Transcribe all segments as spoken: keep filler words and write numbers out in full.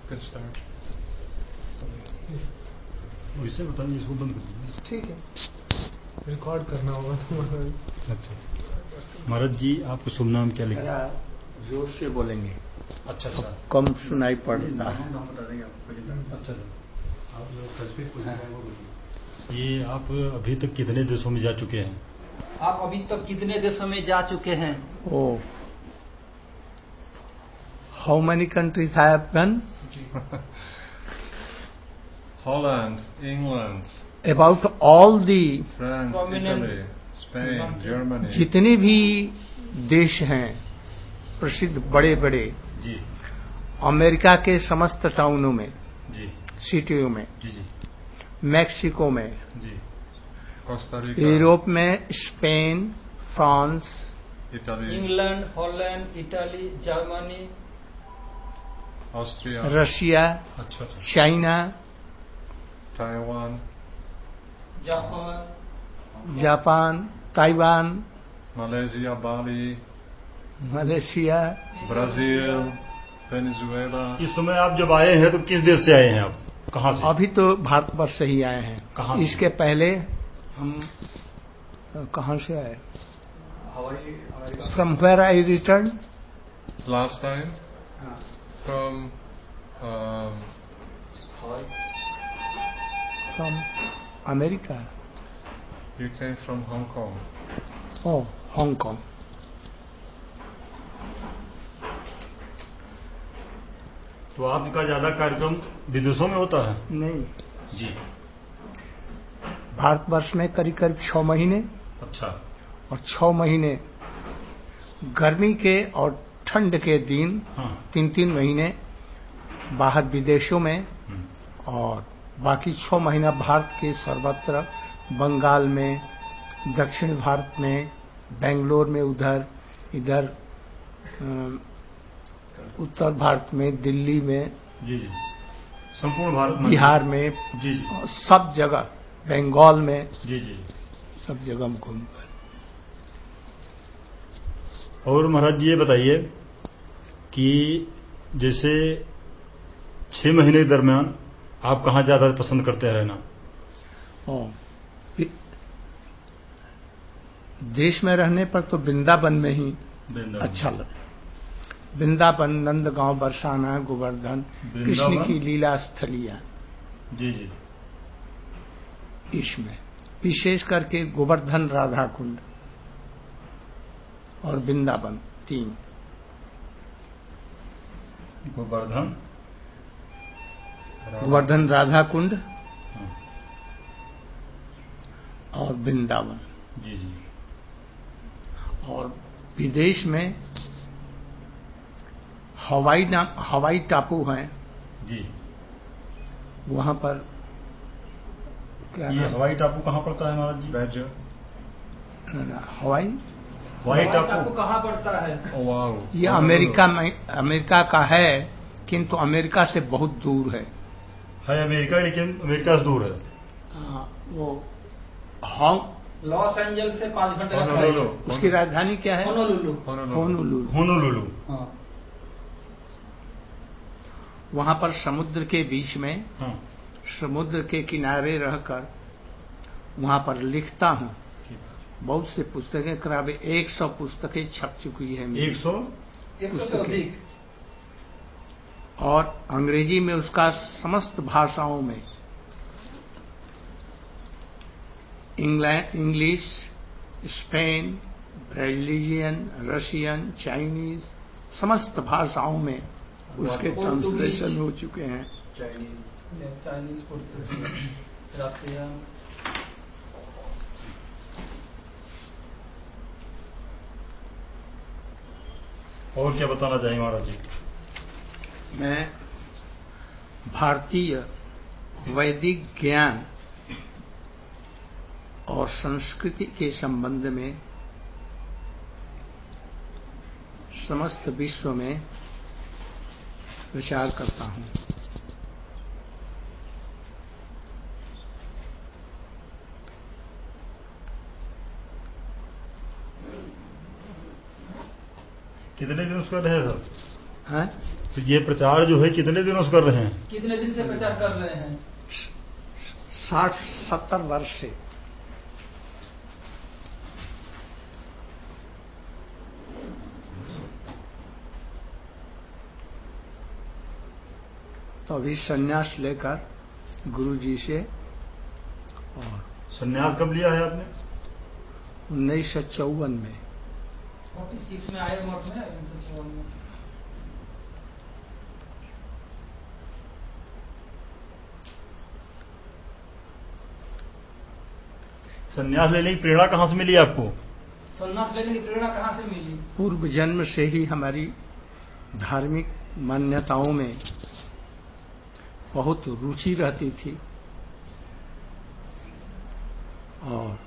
Good start. वैसे बताइए, इसको बंद कर दीजिए। ठीक है, रिकॉर्ड करना होगा तो महाराज। अच्छा महाराज जी, आपको शुभ नाम क्या लिखा? जोर से बोलेंगे। अच्छा अच्छा, कम सुनाई पड़ता है। नाम बता देंगे आपको। अच्छा आप जो तस्वीर पूछ रहे हैं वो बोलिए। ये आप अभी तक कितने देशों में जा चुके हैं? आप अभी तक कितने देशों में जा चुके हैं? Oh, how many countries have gone? Holland, England, About all the France, Italy, Spain, Germany. जितने भी देश हैं प्रसिद्ध बड़े बड़े, जी अमेरिका के समस्त टाउनों में, जी सिटियों में, जी जी मैक्सिको में, जी, Costa Rica, यूरोप में Spain, France, Italy, England, Holland, Italy, Germany, Austria, Russia, अच्छा अच्छा, China, Taiwan, Japan, Japan, Taiwan, Malaysia, Bali, Malaysia. Brazil, Venezuela. इस समय आप जब आए हैं तो किस देश से आए हैं आप? कहाँ से? अभी तो भारतवर्ष से ही आए हैं। कहाँ से? इसके पहले हम कहाँ से आए? From where I return? Last time from um, from America. you came from Hong Kong. Oh, Hong Kong. तो आपका ज्यादा कार्यक्रम विदेशों में होता है? नहीं, जी। भारतवर्ष में करीब करीब छह महीने, अच्छा और छह महीने गर्मी के और ठंड के दिन, हाँ। तीन तीन महीने बाहर विदेशों में, हम्म, और बाकी छह महीना भारत के सर्वत्र, बंगाल में, दक्षिण भारत में, बेंगलोर में, उधर इधर अ, उत्तर भारत में, दिल्ली में, जी जी, संपूर्ण भारत में, बिहार में, जी जी सब जगह, बंगाल में, जी जी। सब जगह हम घूम गए। और महाराज जी ये बताइए कि जैसे छह महीने के दरमियान आप कहाँ ज्यादा पसंद करते हैं रहना? और देश में रहने पर तो वृंदावन में ही वृंदावन। अच्छा लगा। वृंदावन, नंदगांव, बरसाना, गोवर्धन, कृष्ण की लीला स्थलियां, जी जी, इसमें विशेष करके गोवर्धन, राधा कुंड और वृंदावन, तीन। गोवर्धन, गोवर्धन, राधा कुंड हाँ, और वृंदावन। जी जी। और विदेश में हवाई नाम हवाई टापू हैं, जी, वहां पर क्या ये नाम? हवाई टापू कहाँ पड़ता है महाराज जी? Badger. हवाई हवाई हवाई टापू टापू कहाँ पड़ता है? Oh wow. ये अमेरिका में, अमेरिका का है, किंतु अमेरिका से बहुत दूर है। है अमेरिका, लेकिन अमेरिका से दूर है। हाँ, वो हांग, लॉस एंजल्स से पांच घंटे का Honolulu. फ्लाइट। उसकी राजधानी क्या है? होनोलुलु। Honolulu. होनोलुलु। होनोलुलु। हाँ, वहां पर समुद्र के बीच में, हाँ, समुद्र के किनारे रहकर वहां पर लिखता हूँ। बहुत से पुस्तकें, करीब एक सौ पुस्तकें छप चुकी है मेरी। एक सौ एक सौ से अधिक। और अंग्रेजी में उसका समस्त भाषाओं में, England, English, Spain, Brazilian, Russian, Chinese, समस्त भाषाओं में उसके ट्रांसलेशन हो चुके हैं। चाइनीज, चाइनीज, पुर्तगाली, रशियन। और क्या बताना चाहिए महाराज जी? मैं भारतीय वैदिक ज्ञान और संस्कृति के संबंध में समस्त विश्व में विचार करता हूं। कितने दिन उसका रहे सर? हैं? तो ये प्रचार जो है कितने दिनों से कर रहे हैं? कितने दिन से प्रचार कर रहे हैं? साठ सत्तर वर्ष से। तो अभी संन्यास लेकर गुरु जी से। और संन्यास कब लिया है आपने? उन्नीस सौ चौवन में। फोर्टी सिक्स में आए मठ में, उन्नीस सौ चौवन में। संन्यास लेने की प्रेरणा कहाँ से मिली आपको? संन्यास लेने की प्रेरणा कहाँ से मिली? पूर्व जन्म से ही हमारी धार्मिक मान्यताओं में बहुत रुचि रहती थी और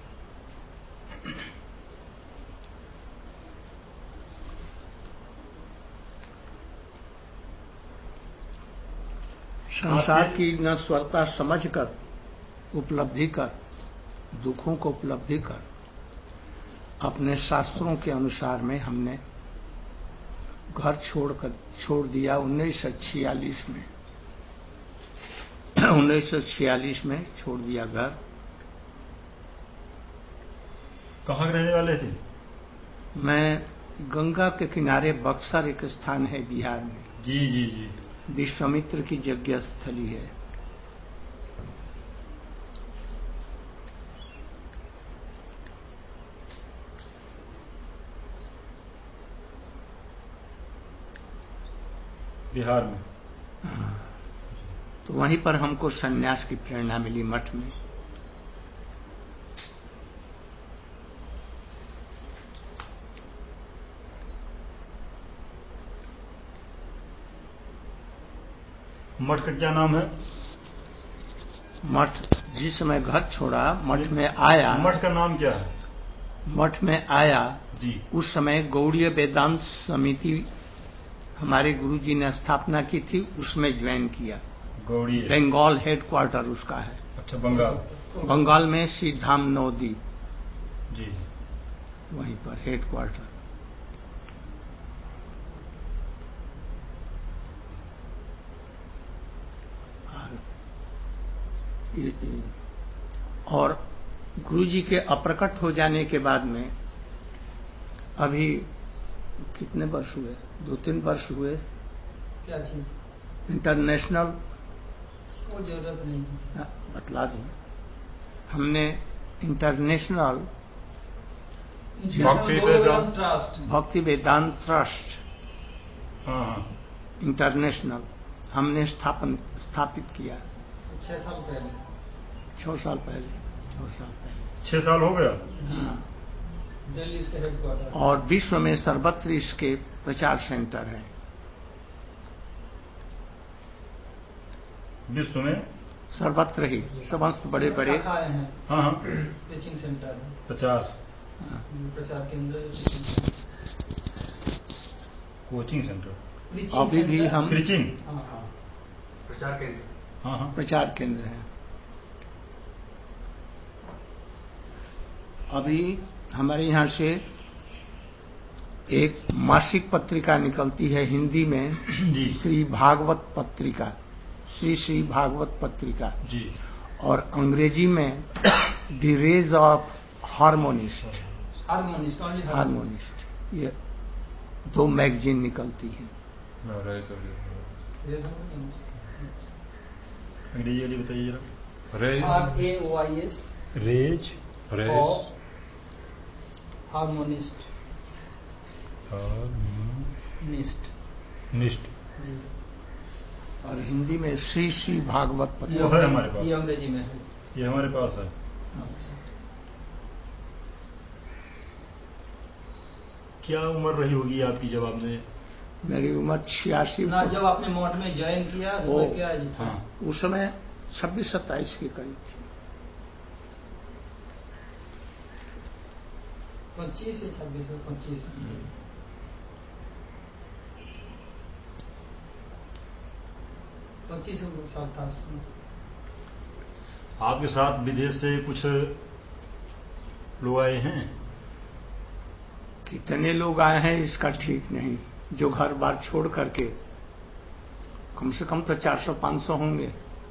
संसार की नश्वरता समझकर, उपलब्धि कर, दुखों को उपलब्धि कर, अपने शास्त्रों के अनुसार में हमने घर छोड़कर छोड़ दिया उन्नीस सौ छियालीस में। उन्नीस सौ छियालीस में छोड़ दिया घर। कहाँ रहने वाले थे? मैं गंगा के किनारे बक्सर एक स्थान है बिहार में। जी जी जी। विश्वामित्र की यज्ञ स्थली है। बिहार में। तो वहीं पर हमको सन्यास की प्रेरणा मिली मठ में। मठ का क्या नाम है? मठ जिस समय घर छोड़ा, मठ में आया। मठ का नाम क्या है? मठ में आया जी। उस समय गौड़ीय वेदांत समिति हमारे गुरुजी ने स्थापना की थी, उसमें ज्वाइन किया। गौड़ीय बंगाल हेडक्वार्टर उसका है। अच्छा, बंगाल। बंगाल में सीधाम नवद्वीप, जी, वहीं पर हेडक्वार्टर। और गुरुजी के अप्रकट हो जाने के बाद में अभी कितने वर्ष हुए? दो तीन वर्ष हुए। क्या चीज? इंटरनेशनल। कोई जरूरत नहीं है। बतला दूं, हमने इंटरनेशनल भक्ति वेदांत ट्रस्ट, भक्ति वेदांत ट्रस्ट, हाँ हाँ, इंटरनेशनल हमने स्थापन स्थापित किया। छह साल पहले। छह साल पहले छह साल पहले छह साल हो गया। हाँ। दिल्ली इसके हेडक्वार्टर। और विश्व में सर्वत्र इसके प्रचार सेंटर हैं। विश्व में सर्वत्र ही समस्त बड़े बड़े। शाखाएं हैं। हाँ हाँ, प्रीचिंग सेंटर है। पचास प्रचार केंद्र, कोचिंग सेंटर। अभी भी हम प्रीचिंग हाँ हाँ प्रचार केंद्र। हाँ हाँ, प्रचार केंद्र है। अभी हमारे यहाँ से एक मासिक पत्रिका निकलती है हिंदी में, जी, श्री भागवत पत्रिका, श्री श्री भागवत पत्रिका जी, और अंग्रेजी में the raise of harmonist. Harmonist, only harmonist, ये दो मैगजीन निकलती हैं। No, raise of अंग्रेजी वाली बताइए जरा। raise, R A Y S, raise, raise, harmonist, निस्ट निष्ठ, जी। और हिंदी में श्री श्री भागवत वो पत्रिका। है हमारे पास, ये अंग्रेजी में है। ये हमारे पास है। क्या उम्र रही होगी आपकी जब आपने? मेरी उम्र छियासी। ना जब आपने मठ में ज्वाइन किया, ओ, उसमें क्या एज था? हाँ, उस समय छब्बीस सत्ताईस के करीब थी। पच्चीस या छब्बीस या पच्चीस। पच्चीस साल था उसमें। आपके साथ विदेश से कुछ लोग आए हैं? कितने लोग आए हैं इसका ठीक नहीं। जो घर बार छोड़ करके कम से कम तो चार सौ पाँच सौ होंगे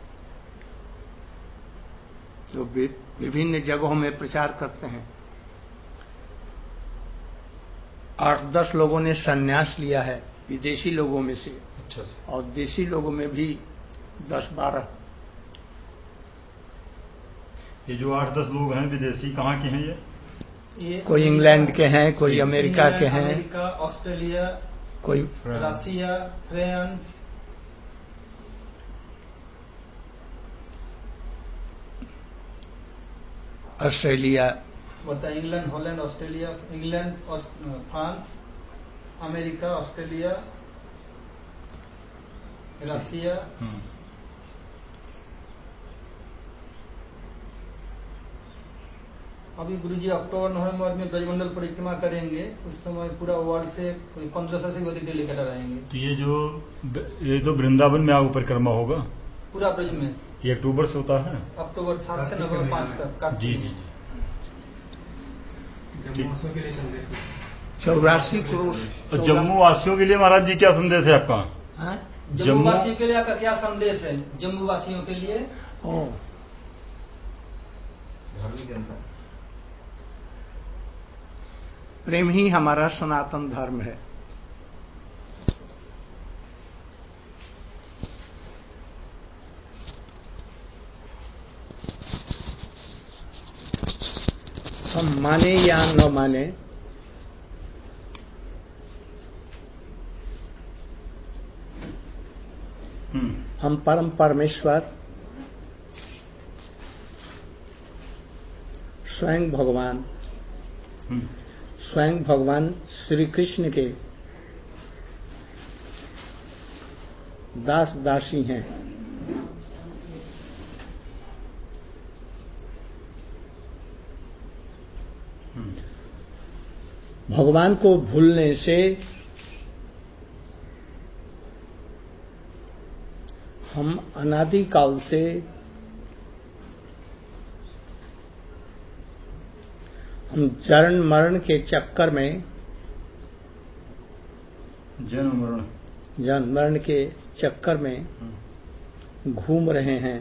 जो विभिन्न जगहों में प्रचार करते हैं। आठ दस लोगों ने संन्यास लिया है विदेशी लोगों में से, अच्छा से। और देशी लोगों में भी दस बारह। ये जो आठ दस लोग हैं विदेशी कहाँ के हैं ये? ये कोई इंग्लैंड के हैं, कोई अमेरिका के हैं, अमेरिका, ऑस्ट्रेलिया, कोई रसिया, फ्रांस, ऑस्ट्रेलिया, बता England, Holland, Australia, England, France, America, Australia, Russia. अभी गुरुजी अक्टूबर नवंबर में ब्रजमंडल परिक्रमा करेंगे, उस समय पूरा वर्ल्ड से कोई पंद्रह सौ से भी अधिक डेलीगेट आएंगे। तो ये जो ये तो वृंदावन में आगे परिक्रमा होगा पूरा ब्रज में, ये अक्टूबर से होता है, अक्टूबर सात से नवंबर पाँच तक। जी जी चौरासी करोड़। और जम्मू वासियों के लिए महाराज जी क्या संदेश है आपका? जम्मू वासियों के लिए आपका क्या संदेश है? जम्मू वासियों के लिए धार्मिक जनता, प्रेम ही हमारा सनातन धर्म है। हम माने या न माने, हम परम परमेश्वर स्वयं भगवान स्वयं भगवान श्री कृष्ण के दास दासी हैं। भगवान को भूलने से हम अनादिकाल से हम जन्म मरण के चक्कर में जन्म मरण जन्म मरण के चक्कर में घूम रहे हैं।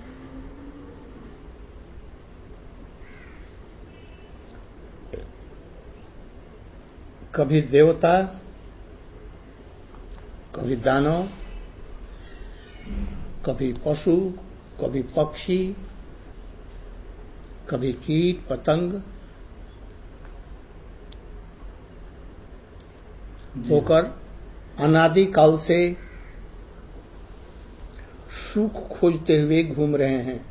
कभी देवता, कभी दानव, कभी पशु, कभी पक्षी, कभी कीट पतंग होकर अनादिकाल से सुख खोजते हुए घूम रहे हैं।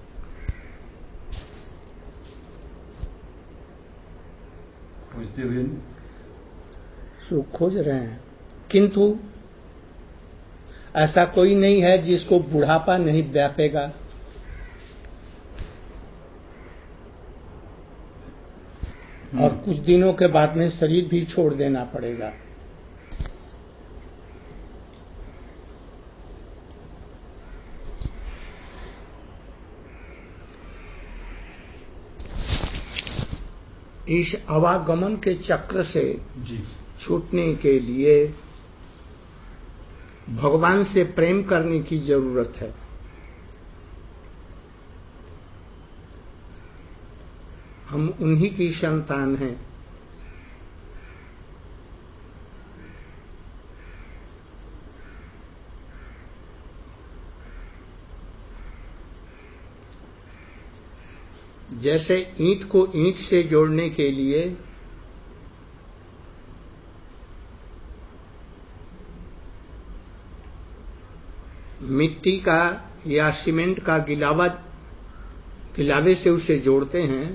खोजते हुए सुख खोज रहे हैं, किंतु ऐसा कोई नहीं है जिसको बुढ़ापा नहीं व्यापेगा। और कुछ दिनों के बाद में शरीर भी छोड़ देना पड़ेगा। इस आवागमन के चक्र से जी छूटने के लिए भगवान से प्रेम करने की जरूरत है। हम उन्हीं की संतान हैं। जैसे ईंट को ईंट से जोड़ने के लिए मिट्टी का या सीमेंट का गिलावा गिलावे से उसे जोड़ते हैं,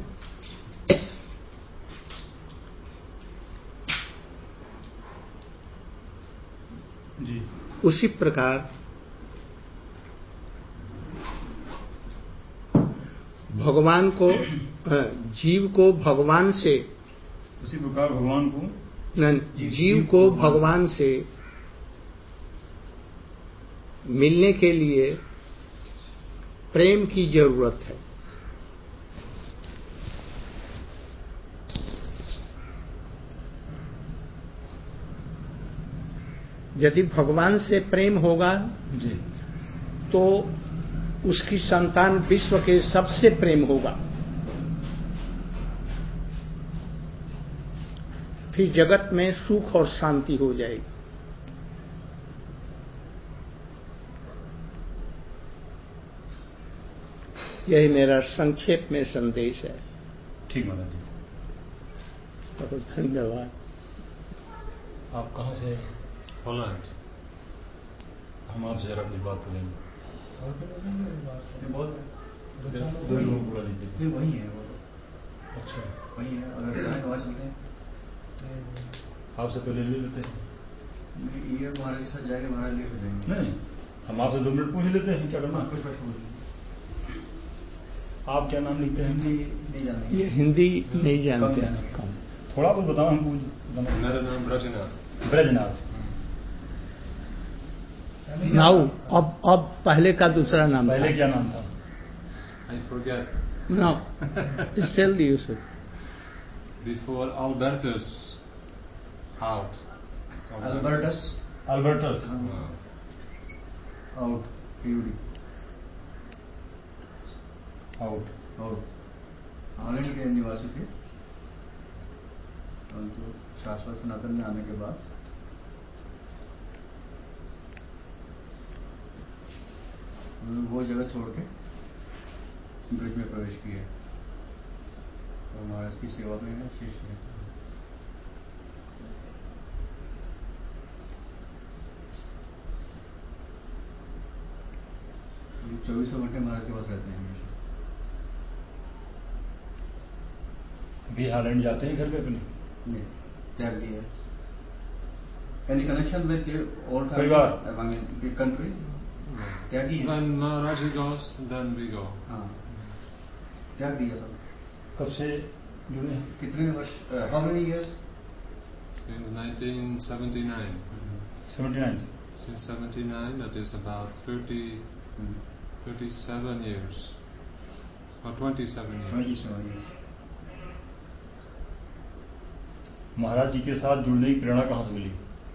जी उसी प्रकार भगवान को जीव को भगवान से उसी प्रकार भगवान को जीव को भगवान से मिलने के लिए प्रेम की जरूरत है। यदि भगवान से प्रेम होगा जी। तो उसकी संतान विश्व के सबसे प्रेम होगा, फिर जगत में सुख और शांति हो जाएगी। यही मेरा संक्षेप में संदेश है। ठीक महाराज जी, बहुत धन्यवाद। आप कहाँ से? हॉलैंड। हम आपसे जरा कुछ बात करेंगे। बहुत दो लोगों को बुला लीजिए। वही है वो तो। अच्छा, वही है। अगर जाए वहाँ चलते हैं। आपसे पहले ले लेते हैं। ये महाराज के साथ जाएंगे, महाराज लेकर जाएंगे। नहीं, हम आपसे दो मिनट पूछ लेते हैं क्या करना। कुछ प्रश्न पूछिए। आप क्या नाम लिखते हैं? हिंदी नहीं जानते? ये हिंदी नहीं जानते कम हैं। कम। थोड़ा बहुत बताओ हमको। मेरा नाम ब्रजनाथ। ब्रजनाथ। नाउ अब अब पहले का दूसरा नाम पहले था। क्या नाम था? I forget. No, still the Yusuf. Before Albertus out. Albertus. Albertus. Uh, out. पीयूडी। आउट। आउट। हॉलैंड के निवासी थे, परंतु शाश्वत सनातन में आने के बाद वो जगह छोड़ के ब्रिज में प्रवेश किए और महाराज की सेवा में है, शिष्य है। चौबीसों घंटे महाराज के पास रहते हैं हमेशा। भी हॉलैंड जाते हैं घर पे अपने? नहीं, त्याग दिया। Any connection with old family country? त्याग दिया। when Maharaji goes, then we go. हाँ, त्याग दिया सब। कब से जुड़े हैं? कितने वर्ष? How many years? Since nineteen seventy-nine. Seventy nine. Since seventy-nine, that is about thirty, thirty-seven years. Or twenty-seven years. Twenty seven years. महाराज जी के साथ जुड़ने की प्रेरणा कहाँ से मिली?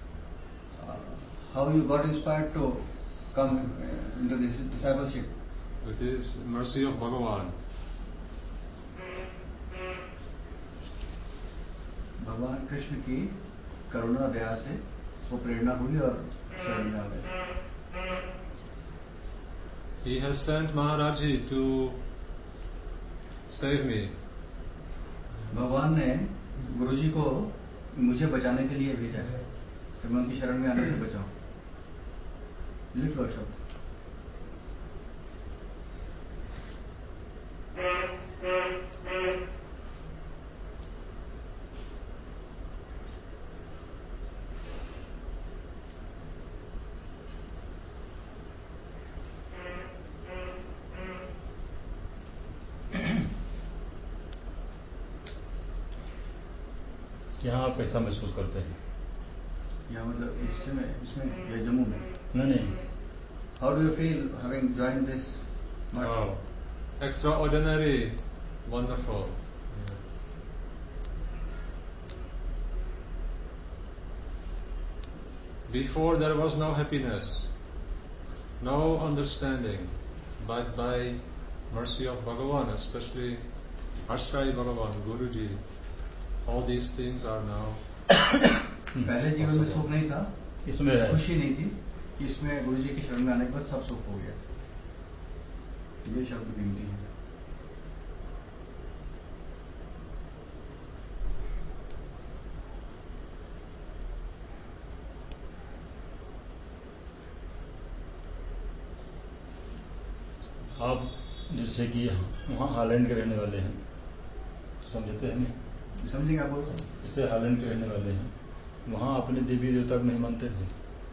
How you got inspired to come into this discipleship? It is mercy of Bhagavan. भगवान कृष्ण की करुणा दया से वो प्रेरणा हुई और शरण में आ गए। He has sent Maharaji to save me. भगवान ने गुरुजी को मुझे बचाने के लिए भेजा है कि मैं उनकी शरण में आने से बचाऊं। लिख लो शब्द। यहाँ आप कैसा महसूस करते हैं? या मतलब इसमें इसमें या जम्मू में? नहीं नहीं। How do you feel having joined this? Wow. Extraordinary, wonderful. Before there was no happiness, no understanding, but by mercy of Bhagavan, especially Ashray Bhagavan, Guruji, all these things are now पहले जीवन में सुख नहीं था, इसमें है खुशी नहीं थी, इसमें गुरुजी की शरण में आने के बाद सब सुख हो गया। ये शब्द गिनती है। आप जैसे कि वहाँ हॉलैंड के रहने वाले हैं, समझते हैं नहीं? समझेंगे आप? बोलो। जैसे हॉलैंड के रहने वाले हैं, वहाँ अपने देवी देवता को नहीं मानते थे?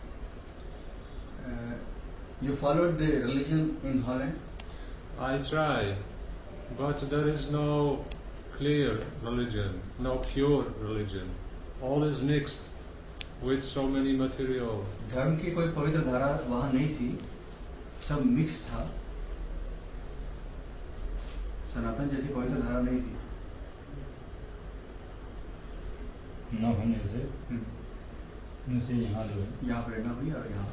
You followed the religion in Holland? I try, but there is no clear religion, no pure religion. All is mixed with so many material. धर्म की कोई पवित्र धारा वहाँ नहीं थी, सब मिक्स था। सनातन जैसी पवित्र धारा नहीं थी। न होने से इनसे यहाँ ले यहाँ प्रेरणा हुई और यहाँ।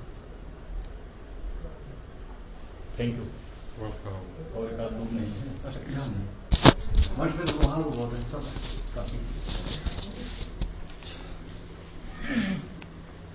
Thank you. वेलकम। और एक आध लोग नहीं है अच्छा यहाँ नहीं। मंच पे